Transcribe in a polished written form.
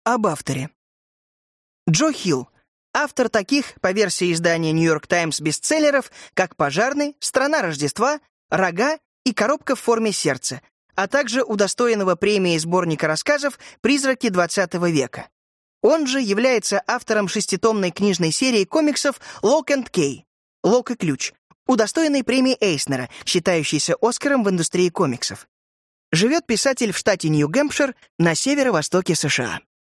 Об авторе. Джо Хилл. Автор таких, по версии издания New York Times, бестселлеров, как «Пожарный», «Страна Рождества», «Рога» и «Коробка в форме сердца», а также удостоенного премии сборника рассказов «Призраки XX века». Он же является автором шеститомной книжной серии комиксов «Lock and Key» «Лок и ключ», удостоенной премии Эйснера, считающейся Оскаром в индустрии комиксов. Живет писатель в штате Нью-Гэмпшир на северо-востоке США.